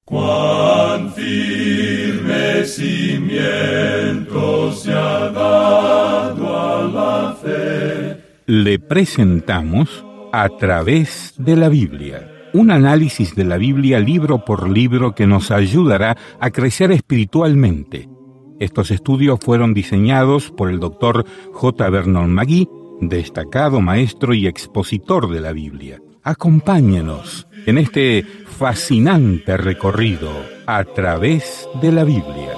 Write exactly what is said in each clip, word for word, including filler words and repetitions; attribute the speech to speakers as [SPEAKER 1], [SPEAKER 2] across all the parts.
[SPEAKER 1] Cuán firme cimiento se ha dado a la fe.
[SPEAKER 2] Le presentamos A través de la Biblia, un análisis de la Biblia libro por libro que nos ayudará a crecer espiritualmente. Estos estudios fueron diseñados por el doctor J. Vernon McGee, destacado maestro y expositor de la Biblia. Acompáñenos en este fascinante recorrido a través de la Biblia.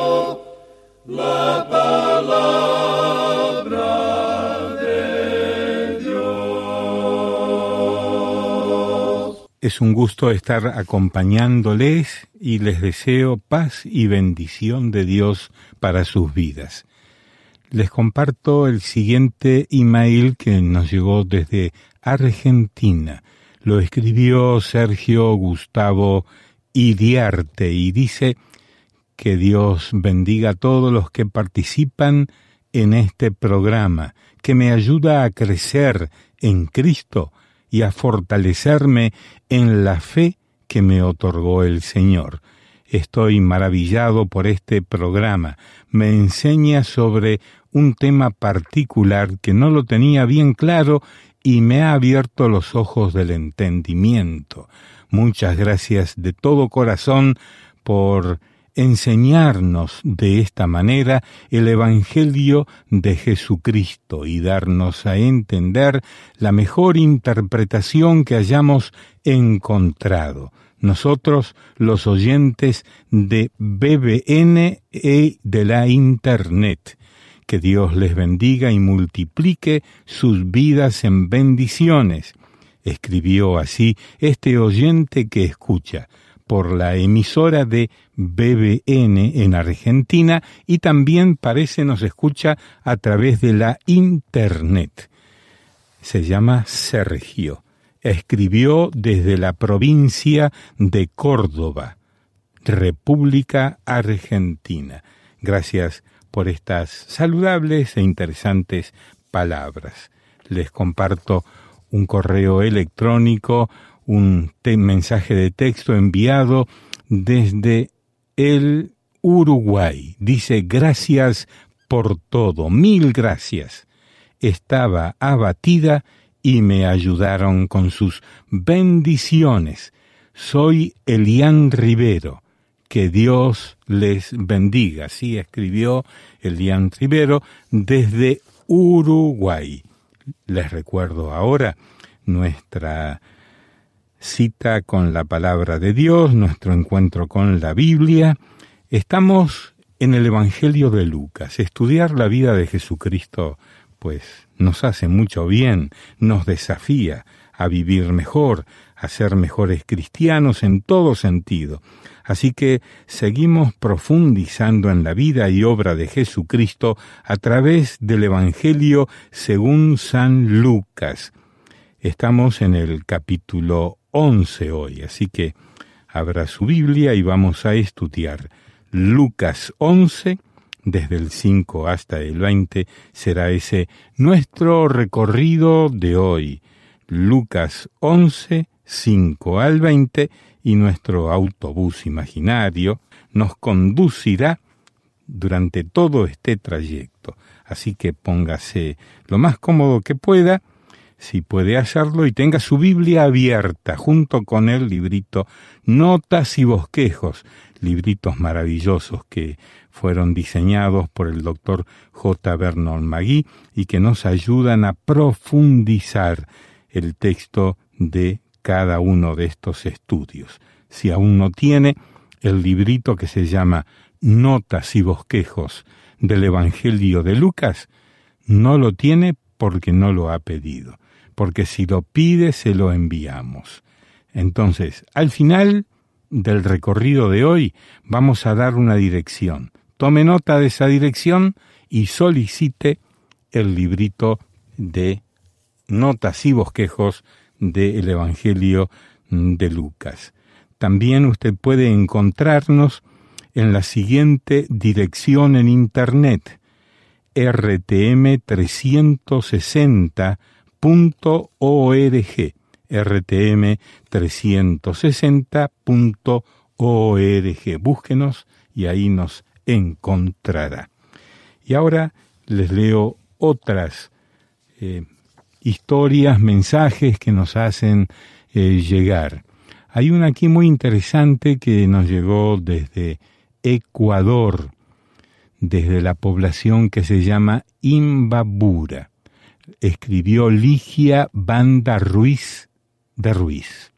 [SPEAKER 1] La palabra de Dios.
[SPEAKER 2] Es un gusto estar acompañándoles y les deseo paz y bendición de Dios para sus vidas. Les comparto el siguiente email que nos llegó desde Argentina. Lo escribió Sergio Gustavo Iriarte y dice: que Dios bendiga a todos los que participan en este programa, que me ayuda a crecer en Cristo y a fortalecerme en la fe que me otorgó el Señor. Estoy maravillado por este programa. Me enseña sobre un tema particular que no lo tenía bien claro y me ha abierto los ojos del entendimiento. Muchas gracias de todo corazón por enseñarnos de esta manera el Evangelio de Jesucristo y darnos a entender la mejor interpretación que hayamos encontrado. Nosotros, los oyentes de B B N y de la Internet. Que Dios les bendiga y multiplique sus vidas en bendiciones. Escribió así este oyente que escucha por la emisora de B B N en Argentina y también parece nos escucha a través de la Internet. Se llama Sergio. Escribió desde la provincia de Córdoba, República Argentina. Gracias por estas saludables e interesantes palabras. Les comparto un correo electrónico, un te- mensaje de texto enviado desde el Uruguay. Dice: gracias por todo, mil gracias. Estaba abatida y me ayudaron con sus bendiciones. Soy Elian Rivero. Que Dios les bendiga. Así escribió Elian Rivero desde Uruguay. Les recuerdo ahora nuestra cita con la palabra de Dios, nuestro encuentro con la Biblia. Estamos en el Evangelio de Lucas. Estudiar la vida de Jesucristo, pues, nos hace mucho bien, nos desafía a vivir mejor, a ser mejores cristianos en todo sentido. Así que seguimos profundizando en la vida y obra de Jesucristo a través del Evangelio según San Lucas. Estamos en el capítulo once hoy, así que abra su Biblia y vamos a estudiar Lucas once, desde el cinco hasta el veinte, será ese nuestro recorrido de hoy. Lucas once, cinco al veinte, y nuestro autobús imaginario nos conducirá durante todo este trayecto. Así que póngase lo más cómodo que pueda, si puede hacerlo, y tenga su Biblia abierta junto con el librito Notas y Bosquejos, libritos maravillosos que fueron diseñados por el doctor J. Vernon McGee y que nos ayudan a profundizar el texto de cada uno de estos estudios. Si aún no tiene el librito que se llama Notas y Bosquejos del Evangelio de Lucas, no lo tiene porque no lo ha pedido, porque si lo pide se lo enviamos. Entonces, al final del recorrido de hoy vamos a dar una dirección. Tome nota de esa dirección y solicite el librito de Notas y Bosquejos del Evangelio de Lucas. También usted puede encontrarnos en la siguiente dirección en Internet: r t m trescientos sesenta punto org, r t m trescientos sesenta punto org. Búsquenos y ahí nos encontrará. Y ahora les leo otras eh, historias, mensajes que nos hacen eh, llegar. Hay una aquí muy interesante que nos llegó desde Ecuador, desde la población que se llama Imbabura. Escribió Ligia Banda Ruiz de Ruiz.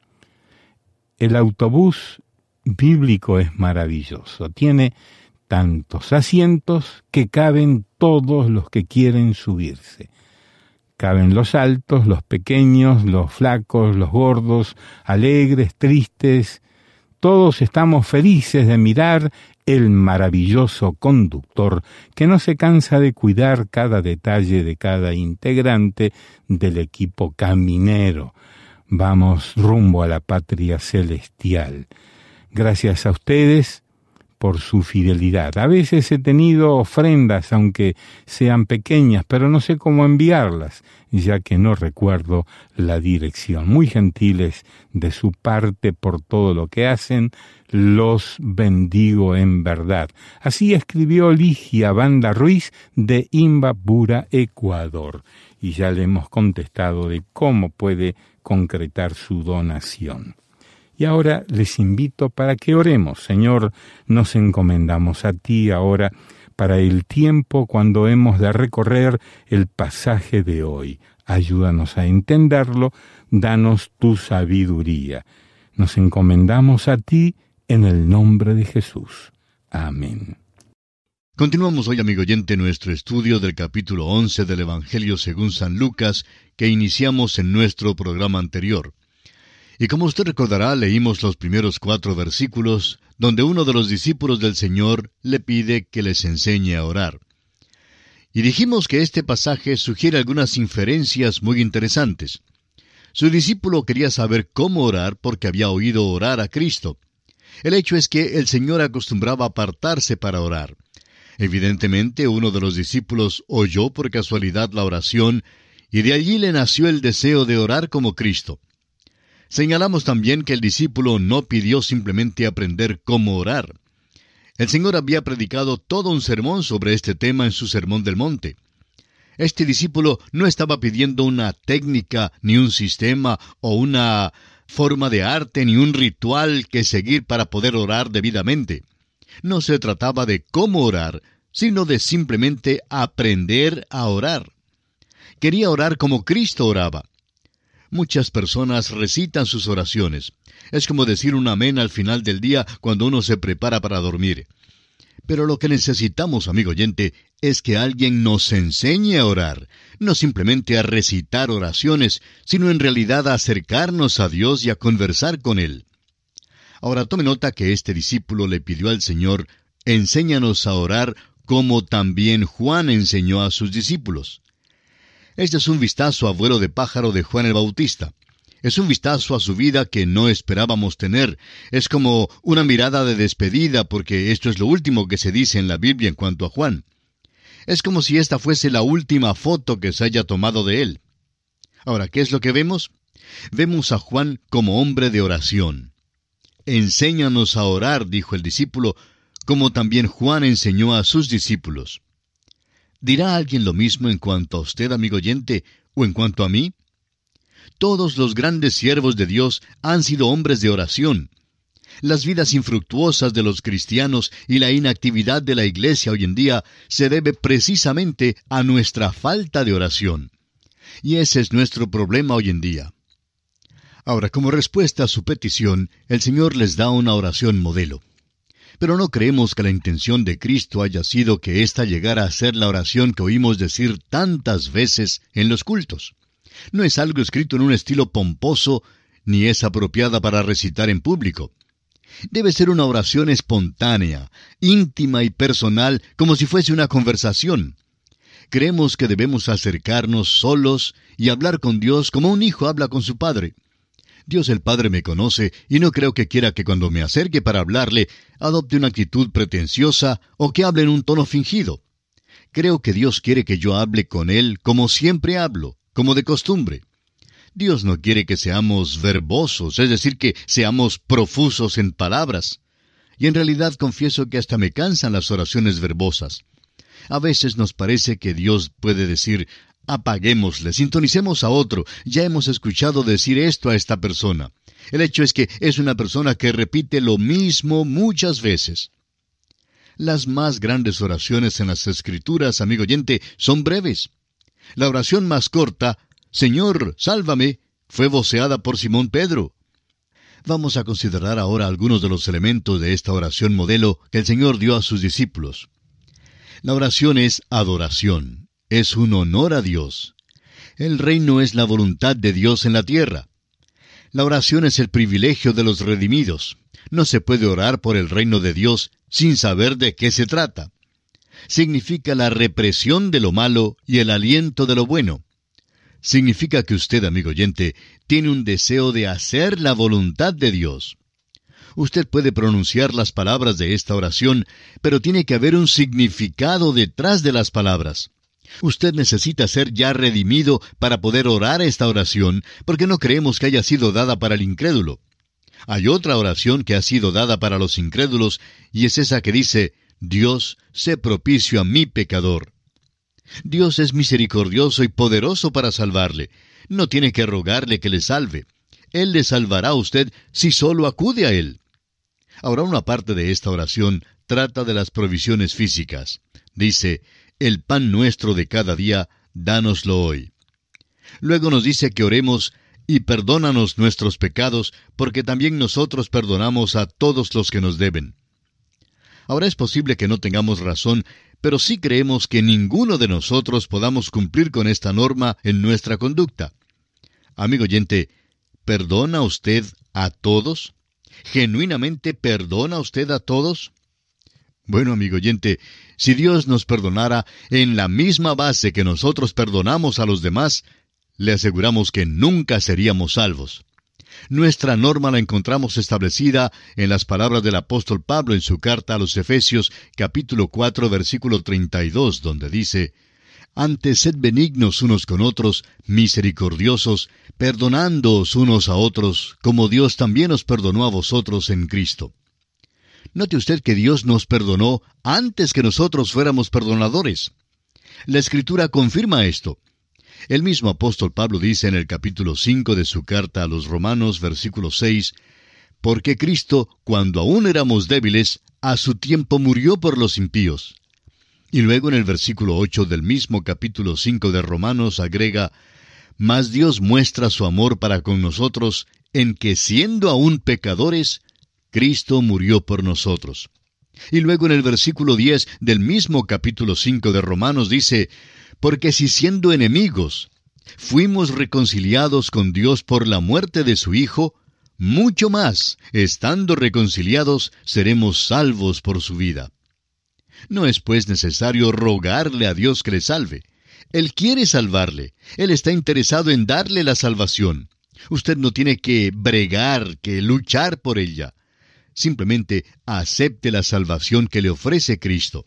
[SPEAKER 2] El autobús bíblico es maravilloso. Tiene tantos asientos que caben todos los que quieren subirse. Caben los altos, los pequeños, los flacos, los gordos, alegres, tristes. Todos estamos felices de mirar el maravilloso conductor que no se cansa de cuidar cada detalle de cada integrante del equipo caminero. Vamos rumbo a la patria celestial. Gracias a ustedes por su fidelidad. A veces he tenido ofrendas, aunque sean pequeñas, pero no sé cómo enviarlas, ya que no recuerdo la dirección. Muy gentiles de su parte por todo lo que hacen, los bendigo en verdad. Así escribió Ligia Banda Ruiz de Imbabura, Ecuador, y ya le hemos contestado de cómo puede concretar su donación. Y ahora les invito para que oremos. Señor, nos encomendamos a ti ahora para el tiempo cuando hemos de recorrer el pasaje de hoy. Ayúdanos a entenderlo, danos tu sabiduría. Nos encomendamos a ti en el nombre de Jesús. Amén.
[SPEAKER 3] Continuamos hoy, amigo oyente, nuestro estudio del capítulo once del Evangelio según San Lucas, que iniciamos en nuestro programa anterior. Y como usted recordará, leímos los primeros cuatro versículos, donde uno de los discípulos del Señor le pide que les enseñe a orar. Y dijimos que este pasaje sugiere algunas inferencias muy interesantes. Su discípulo quería saber cómo orar porque había oído orar a Cristo. El hecho es que el Señor acostumbraba apartarse para orar. Evidentemente, uno de los discípulos oyó por casualidad la oración, y de allí le nació el deseo de orar como Cristo. Señalamos también que el discípulo no pidió simplemente aprender cómo orar. El Señor había predicado todo un sermón sobre este tema en su Sermón del Monte. Este discípulo no estaba pidiendo una técnica, ni un sistema, o una forma de arte, ni un ritual que seguir para poder orar debidamente. No se trataba de cómo orar, sino de simplemente aprender a orar. Quería orar como Cristo oraba. Muchas personas recitan sus oraciones. Es como decir un amén al final del día cuando uno se prepara para dormir. Pero lo que necesitamos, amigo oyente, es que alguien nos enseñe a orar, no simplemente a recitar oraciones, sino en realidad a acercarnos a Dios y a conversar con Él. Ahora tome nota que este discípulo le pidió al Señor, enséñanos a orar como también Juan enseñó a sus discípulos. Este es un vistazo a vuelo de pájaro de Juan el Bautista. Es un vistazo a su vida que no esperábamos tener. Es como una mirada de despedida, porque esto es lo último que se dice en la Biblia en cuanto a Juan. Es como si esta fuese la última foto que se haya tomado de él. Ahora, ¿qué es lo que vemos? Vemos a Juan como hombre de oración. Enséñanos a orar, dijo el discípulo, como también Juan enseñó a sus discípulos. ¿Dirá alguien lo mismo en cuanto a usted, amigo oyente, o en cuanto a mí? Todos los grandes siervos de Dios han sido hombres de oración. Las vidas infructuosas de los cristianos y la inactividad de la iglesia hoy en día se debe precisamente a nuestra falta de oración. Y ese es nuestro problema hoy en día. Ahora, como respuesta a su petición, el Señor les da una oración modelo. Pero no creemos que la intención de Cristo haya sido que ésta llegara a ser la oración que oímos decir tantas veces en los cultos. No es algo escrito en un estilo pomposo, ni es apropiada para recitar en público. Debe ser una oración espontánea, íntima y personal, como si fuese una conversación. Creemos que debemos acercarnos solos y hablar con Dios como un hijo habla con su padre. Dios el Padre me conoce y no creo que quiera que cuando me acerque para hablarle, adopte una actitud pretenciosa o que hable en un tono fingido. Creo que Dios quiere que yo hable con Él como siempre hablo, como de costumbre. Dios no quiere que seamos verbosos, es decir, que seamos profusos en palabras. Y en realidad confieso que hasta me cansan las oraciones verbosas. A veces nos parece que Dios puede decir, apaguémosle, sintonicemos a otro, ya hemos escuchado decir esto a esta persona. El hecho es que es una persona que repite lo mismo muchas veces. Las más grandes oraciones en las Escrituras, amigo oyente, son breves. La oración más corta, Señor, sálvame, fue voceada por Simón Pedro. Vamos a considerar ahora algunos de los elementos de esta oración modelo que el Señor dio a sus discípulos. La oración es adoración, es un honor a Dios. El reino es la voluntad de Dios en la tierra. La oración es el privilegio de los redimidos. No se puede orar por el reino de Dios sin saber de qué se trata. Significa la represión de lo malo y el aliento de lo bueno. Significa que usted, amigo oyente, tiene un deseo de hacer la voluntad de Dios. Usted puede pronunciar las palabras de esta oración, pero tiene que haber un significado detrás de las palabras. Usted necesita ser ya redimido para poder orar esta oración, porque no creemos que haya sido dada para el incrédulo. Hay otra oración que ha sido dada para los incrédulos, y es esa que dice, Dios, sé propicio a mi pecador. Dios es misericordioso y poderoso para salvarle. No tiene que rogarle que le salve. Él le salvará a usted si solo acude a Él. Ahora, una parte de esta oración trata de las provisiones físicas. Dice, el pan nuestro de cada día, dánoslo hoy. Luego nos dice que oremos, y perdónanos nuestros pecados, porque también nosotros perdonamos a todos los que nos deben. Ahora es posible que no tengamos razón, pero sí creemos que ninguno de nosotros podamos cumplir con esta norma en nuestra conducta. Amigo oyente, ¿perdona usted a todos? ¿Genuinamente perdona usted a todos? Bueno, amigo oyente, si Dios nos perdonara en la misma base que nosotros perdonamos a los demás, le aseguramos que nunca seríamos salvos. Nuestra norma la encontramos establecida en las palabras del apóstol Pablo en su carta a los Efesios, capítulo cuatro, versículo treinta y dos, donde dice, «Antes sed benignos unos con otros, misericordiosos, perdonándoos unos a otros, como Dios también os perdonó a vosotros en Cristo». Note usted que Dios nos perdonó antes que nosotros fuéramos perdonadores. La Escritura confirma esto. El mismo apóstol Pablo dice en el capítulo cinco de su carta a los Romanos, versículo seis, «Porque Cristo, cuando aún éramos débiles, a su tiempo murió por los impíos». Y luego en el versículo ocho del mismo capítulo cinco de Romanos agrega, «Mas Dios muestra su amor para con nosotros, en que siendo aún pecadores, Cristo murió por nosotros». Y luego en el versículo diez del mismo capítulo cinco de Romanos dice, «Porque si siendo enemigos, fuimos reconciliados con Dios por la muerte de su Hijo, mucho más, estando reconciliados, seremos salvos por su vida». No es pues necesario rogarle a Dios que le salve. Él quiere salvarle. Él está interesado en darle la salvación. Usted no tiene que bregar, que luchar por ella. Simplemente acepte la salvación que le ofrece Cristo.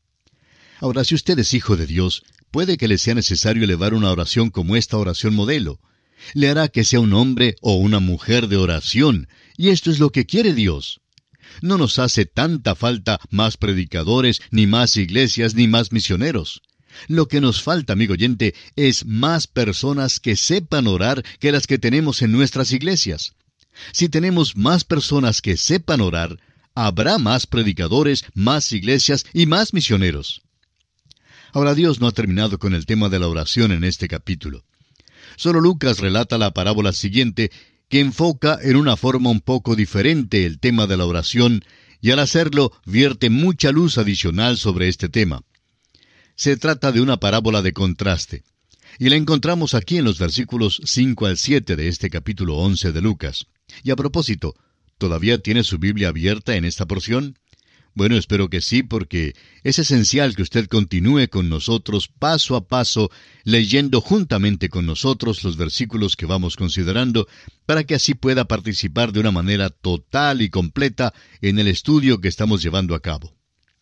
[SPEAKER 3] Ahora, si usted es hijo de Dios, puede que le sea necesario elevar una oración como esta oración modelo. Le hará que sea un hombre o una mujer de oración, y esto es lo que quiere Dios. No nos hace tanta falta más predicadores, ni más iglesias, ni más misioneros. Lo que nos falta, amigo oyente, es más personas que sepan orar que las que tenemos en nuestras iglesias. Si tenemos más personas que sepan orar, habrá más predicadores, más iglesias y más misioneros. Ahora, Dios no ha terminado con el tema de la oración en este capítulo. Solo Lucas relata la parábola siguiente, que enfoca en una forma un poco diferente el tema de la oración, y al hacerlo vierte mucha luz adicional sobre este tema. Se trata de una parábola de contraste, y la encontramos aquí en los versículos cinco al siete de este capítulo once de Lucas. Y a propósito, ¿todavía tiene su Biblia abierta en esta porción? Bueno, espero que sí, porque es esencial que usted continúe con nosotros paso a paso, leyendo juntamente con nosotros los versículos que vamos considerando, para que así pueda participar de una manera total y completa en el estudio que estamos llevando a cabo.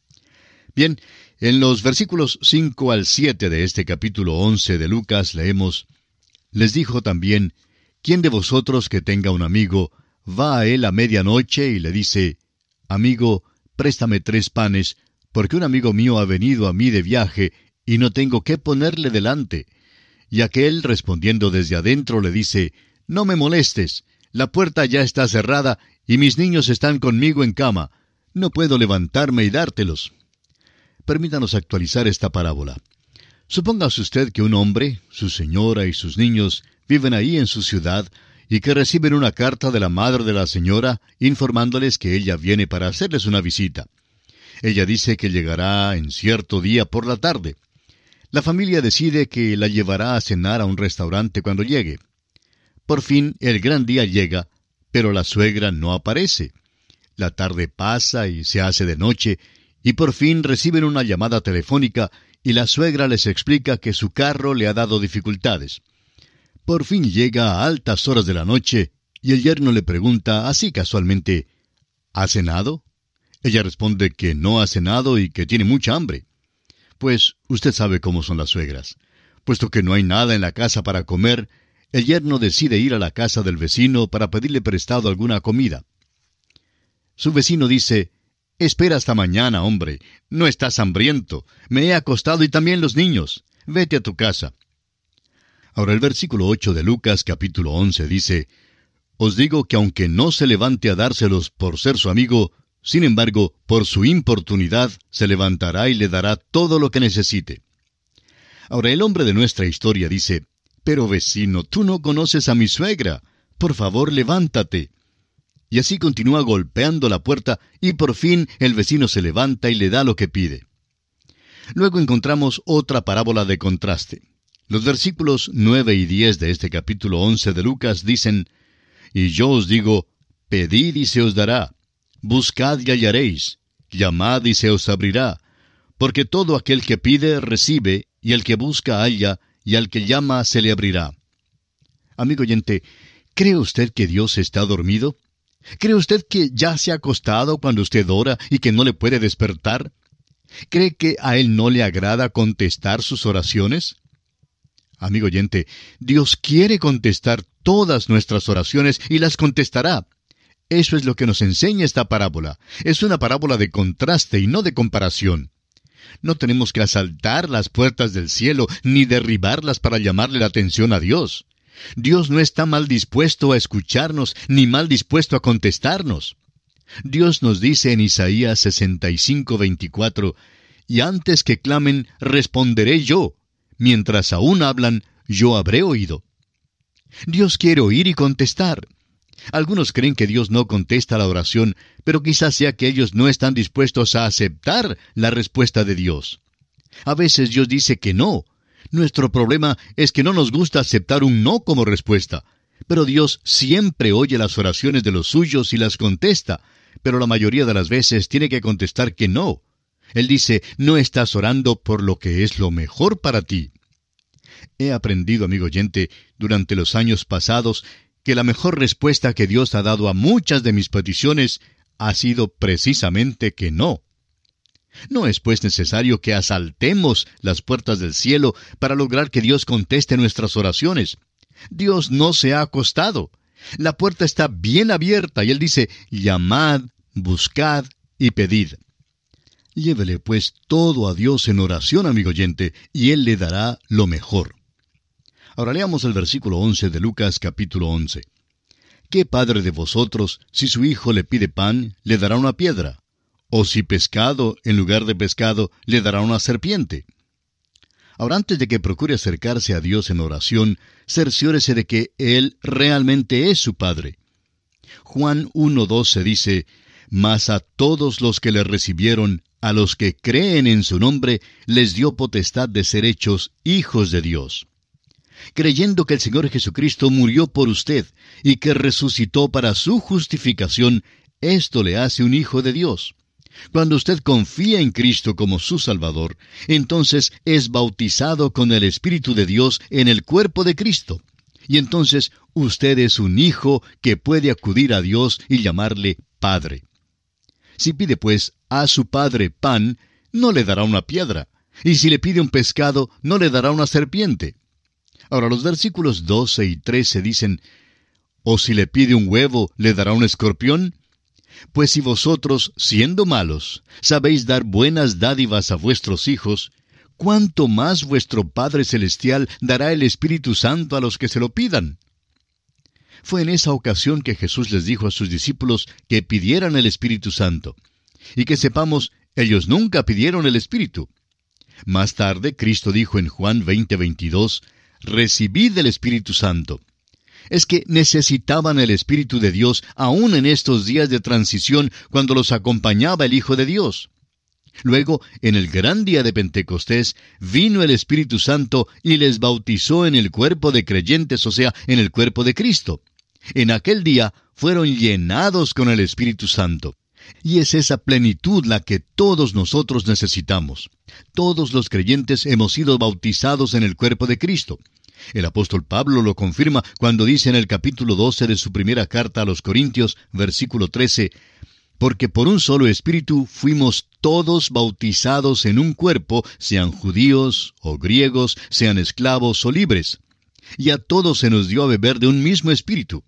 [SPEAKER 3] Bien, en los versículos cinco al siete de este capítulo once de Lucas leemos, «Les dijo también, ¿quién de vosotros que tenga un amigo va a él a medianoche y le dice, amigo, préstame tres panes, porque un amigo mío ha venido a mí de viaje, y no tengo qué ponerle delante. Y aquél, respondiendo desde adentro, le dice, no me molestes, la puerta ya está cerrada, y mis niños están conmigo en cama. No puedo levantarme y dártelos. Permítanos actualizar esta parábola. Supóngase usted que un hombre, su señora y sus niños viven ahí en su ciudad, y que reciben una carta de la madre de la señora informándoles que ella viene para hacerles una visita. Ella dice que llegará en cierto día por la tarde. La familia decide que la llevará a cenar a un restaurante cuando llegue. Por fin el gran día llega, pero la suegra no aparece. La tarde pasa y se hace de noche, y por fin reciben una llamada telefónica y la suegra les explica que su carro le ha dado dificultades. Por fin llega a altas horas de la noche y el yerno le pregunta así casualmente, ¿ha cenado? Ella responde que no ha cenado y que tiene mucha hambre. Pues usted sabe cómo son las suegras. Puesto que no hay nada en la casa para comer, el yerno decide ir a la casa del vecino para pedirle prestado alguna comida. Su vecino dice, espera hasta mañana, hombre, no estás hambriento, me he acostado y también los niños, vete a tu casa. Ahora el versículo ocho de Lucas capítulo once dice, os digo que aunque no se levante a dárselos por ser su amigo, sin embargo, por su importunidad, se levantará y le dará todo lo que necesite. Ahora el hombre de nuestra historia dice, pero vecino, tú no conoces a mi suegra, por favor levántate. Y así continúa golpeando la puerta y por fin el vecino se levanta y le da lo que pide. Luego encontramos otra parábola de contraste. Los versículos nueve y diez de este capítulo once de Lucas dicen, y yo os digo, pedid y se os dará, buscad y hallaréis, llamad y se os abrirá, porque todo aquel que pide recibe, y el que busca halla, y al que llama se le abrirá. Amigo oyente, ¿cree usted que Dios está dormido? ¿Cree usted que ya se ha acostado cuando usted ora y que no le puede despertar? ¿Cree que a Él no le agrada contestar sus oraciones? Amigo oyente, Dios quiere contestar todas nuestras oraciones y las contestará. Eso es lo que nos enseña esta parábola. Es una parábola de contraste y no de comparación. No tenemos que asaltar las puertas del cielo ni derribarlas para llamarle la atención a Dios. Dios no está mal dispuesto a escucharnos ni mal dispuesto a contestarnos. Dios nos dice en Isaías sesenta y cinco, veinticuatro, y antes que clamen, responderé yo. Mientras aún hablan, yo habré oído. Dios quiere oír y contestar. Algunos creen que Dios no contesta la oración, pero quizás sea que ellos no están dispuestos a aceptar la respuesta de Dios. A veces Dios dice que no. Nuestro problema es que no nos gusta aceptar un no como respuesta. Pero Dios siempre oye las oraciones de los suyos y las contesta, pero la mayoría de las veces tiene que contestar que no. Él dice, no estás orando por lo que es lo mejor para ti. He aprendido, amigo oyente, durante los años pasados, que la mejor respuesta que Dios ha dado a muchas de mis peticiones ha sido precisamente que no. No es pues necesario que asaltemos las puertas del cielo para lograr que Dios conteste nuestras oraciones. Dios no se ha acostado. La puerta está bien abierta y Él dice, llamad, buscad y pedid. Llévele pues todo a Dios en oración, amigo oyente, y Él le dará lo mejor. Ahora leamos el versículo once de Lucas capítulo once. ¿Qué padre de vosotros, si su hijo le pide pan, le dará una piedra? ¿O si pescado, en lugar de pescado, le dará una serpiente? Ahora, antes de que procure acercarse a Dios en oración, cerciórese de que Él realmente es su Padre. Juan uno doce dice, mas a todos los que le recibieron, a los que creen en su nombre, les dio potestad de ser hechos hijos de Dios. Creyendo que el Señor Jesucristo murió por usted y que resucitó para su justificación, esto le hace un hijo de Dios. Cuando usted confía en Cristo como su Salvador, entonces es bautizado con el Espíritu de Dios en el cuerpo de Cristo. Y entonces usted es un hijo que puede acudir a Dios y llamarle Padre. Si pide pues a su padre pan, no le dará una piedra. Y si le pide un pescado, no le dará una serpiente. Ahora los versículos doce y trece dicen, ¿o si le pide un huevo, le dará un escorpión? Pues si vosotros, siendo malos, sabéis dar buenas dádivas a vuestros hijos, ¿cuánto más vuestro Padre Celestial dará el Espíritu Santo a los que se lo pidan? Fue en esa ocasión que Jesús les dijo a sus discípulos que pidieran el Espíritu Santo. Y que sepamos, ellos nunca pidieron el Espíritu. Más tarde, Cristo dijo en Juan veinte veintidós, «Recibid el Espíritu Santo». Es que necesitaban el Espíritu de Dios aún en estos días de transición cuando los acompañaba el Hijo de Dios. Luego, en el gran día de Pentecostés, vino el Espíritu Santo y les bautizó en el cuerpo de creyentes, o sea, en el cuerpo de Cristo. En aquel día fueron llenados con el Espíritu Santo. Y es esa plenitud la que todos nosotros necesitamos. Todos los creyentes hemos sido bautizados en el cuerpo de Cristo. El apóstol Pablo lo confirma cuando dice en el capítulo doce de su primera carta a los Corintios, versículo trece, «Porque por un solo espíritu fuimos todos bautizados en un cuerpo, sean judíos o griegos, sean esclavos o libres. Y a todos se nos dio a beber de un mismo espíritu».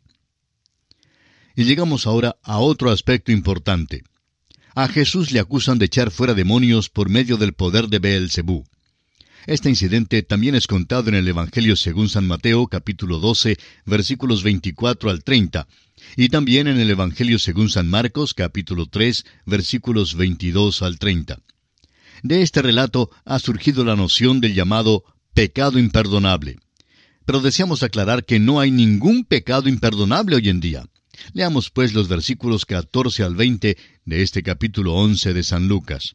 [SPEAKER 3] Y llegamos ahora a otro aspecto importante. A Jesús le acusan de echar fuera demonios por medio del poder de Beelzebú. Este incidente también es contado en el Evangelio según San Mateo, capítulo doce, versículos veinticuatro al treinta, y también en el Evangelio según San Marcos, capítulo tres, versículos veintidós al treinta. De este relato ha surgido la noción del llamado pecado imperdonable. Pero deseamos aclarar que no hay ningún pecado imperdonable hoy en día. Leamos pues los versículos catorce al veinte de este capítulo once de San Lucas.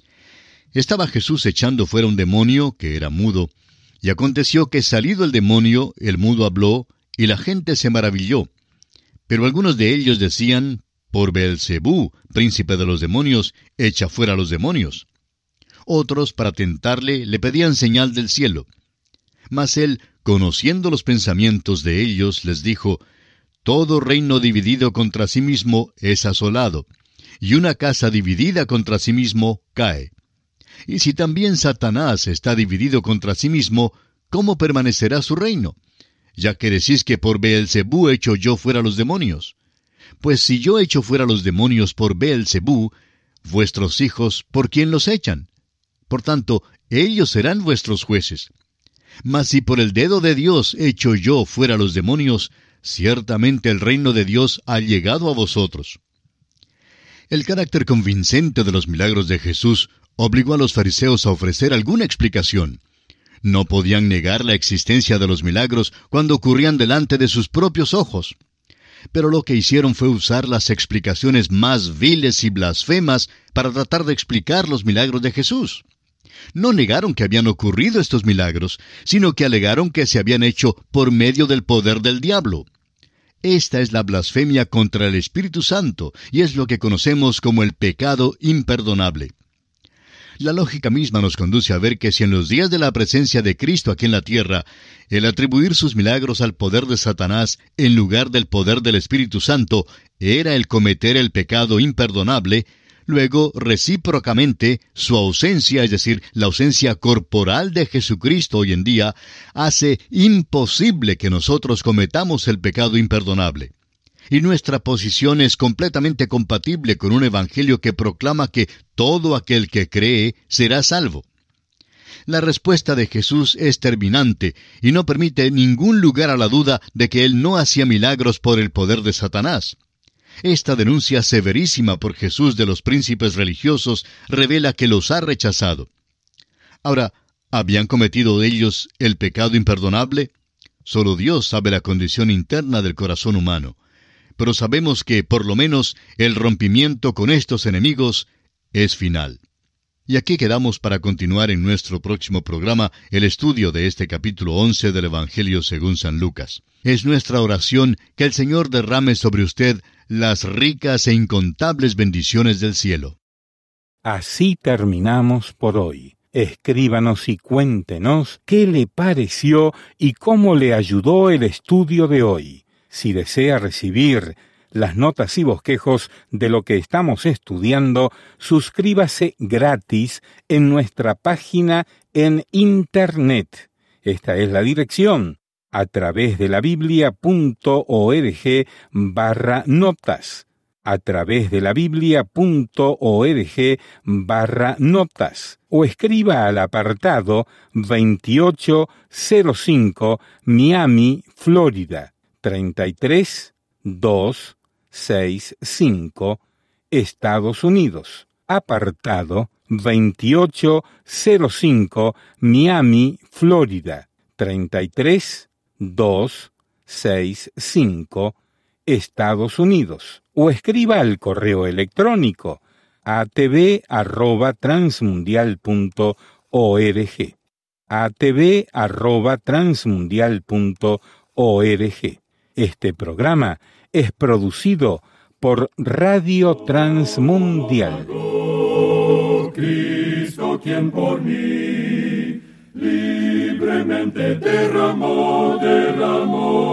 [SPEAKER 3] Estaba Jesús echando fuera un demonio, que era mudo, y aconteció que salido el demonio, el mudo habló, y la gente se maravilló. Pero algunos de ellos decían, por Beelzebú, príncipe de los demonios, echa fuera los demonios. Otros, para tentarle, le pedían señal del cielo. Mas él, conociendo los pensamientos de ellos, les dijo, todo reino dividido contra sí mismo es asolado, y una casa dividida contra sí mismo cae. Y si también Satanás está dividido contra sí mismo, ¿cómo permanecerá su reino? Ya que decís que por Beelzebú echo yo fuera los demonios. Pues si yo echo fuera los demonios por Beelzebú, vuestros hijos, ¿por quién los echan? Por tanto, ellos serán vuestros jueces. Mas si por el dedo de Dios echo yo fuera los demonios, ciertamente el reino de Dios ha llegado a vosotros. El carácter convincente de los milagros de Jesús obligó a los fariseos a ofrecer alguna explicación. No podían negar la existencia de los milagros cuando ocurrían delante de sus propios ojos. Pero lo que hicieron fue usar las explicaciones más viles y blasfemas para tratar de explicar los milagros de Jesús. No negaron que habían ocurrido estos milagros, sino que alegaron que se habían hecho por medio del poder del diablo. Esta es la blasfemia contra el Espíritu Santo, y es lo que conocemos como el pecado imperdonable. La lógica misma nos conduce a ver que si en los días de la presencia de Cristo aquí en la tierra, el atribuir sus milagros al poder de Satanás en lugar del poder del Espíritu Santo era el cometer el pecado imperdonable, luego, recíprocamente, su ausencia, es decir, la ausencia corporal de Jesucristo hoy en día, hace imposible que nosotros cometamos el pecado imperdonable. Y nuestra posición es completamente compatible con un evangelio que proclama que todo aquel que cree será salvo. La respuesta de Jesús es terminante y no permite ningún lugar a la duda de que Él no hacía milagros por el poder de Satanás. Esta denuncia severísima por Jesús de los príncipes religiosos revela que los ha rechazado. Ahora, ¿habían cometido ellos el pecado imperdonable? Solo Dios sabe la condición interna del corazón humano. Pero sabemos que, por lo menos, el rompimiento con estos enemigos es final. Y aquí quedamos para continuar en nuestro próximo programa el estudio de este capítulo once del Evangelio según San Lucas. Es nuestra oración que el Señor derrame sobre usted las ricas e incontables bendiciones del cielo.
[SPEAKER 2] Así terminamos por hoy. Escríbanos y cuéntenos qué le pareció y cómo le ayudó el estudio de hoy. Si desea recibir las notas y bosquejos de lo que estamos estudiando, suscríbase gratis en nuestra página en Internet. Esta es la dirección, a través de la biblia punto org barra notas. a través de la biblia.org barra notas o escriba al apartado veintiocho cero cinco Miami, Florida, treinta y tres doscientos sesenta y cinco, Estados Unidos. Apartado veintiocho cero cinco Miami, Florida, treinta y tres doscientos sesenta y cinco, Estados Unidos. O escriba al correo electrónico a t v arroba transmundial punto org. a t v arroba transmundial punto org. Este programa es producido por Radio Transmundial.
[SPEAKER 1] Cristo, quien por mí libremente derramó,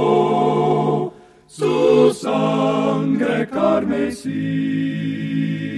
[SPEAKER 1] derramó su sangre carmesí.